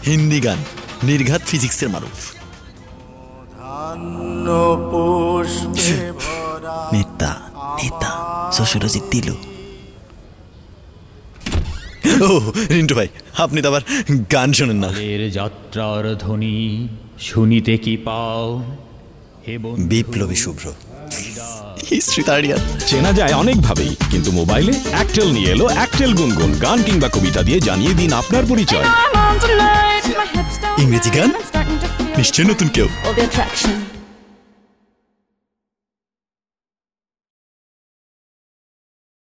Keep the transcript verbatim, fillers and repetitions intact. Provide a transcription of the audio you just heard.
হিন্দি গান, নির্ঘাত ফিজিক্সের মারুফ। নেতা নেতা শ্বশুরজিৎ দিলু। ও রিন্টু ভাই, আপনি তো আবার গান শোনেন না? যাত্রার ধ্বনি শুনিতে কি পাও, বিপ্লবী শুভ্র, হিস্ট্রি থার্ড ইয়ার। চেনা যায় অনেক ভাবেই, কিন্তু মোবাইলে অ্যাক্টেল নিয়ে এলো অ্যাক্টেল গুনগুন। গান কিংবা কবিতা দিয়ে জানিয়ে দিন আপনার পরিচয়। ইংরেজি গান নিশ্চয় নতুন কেউ।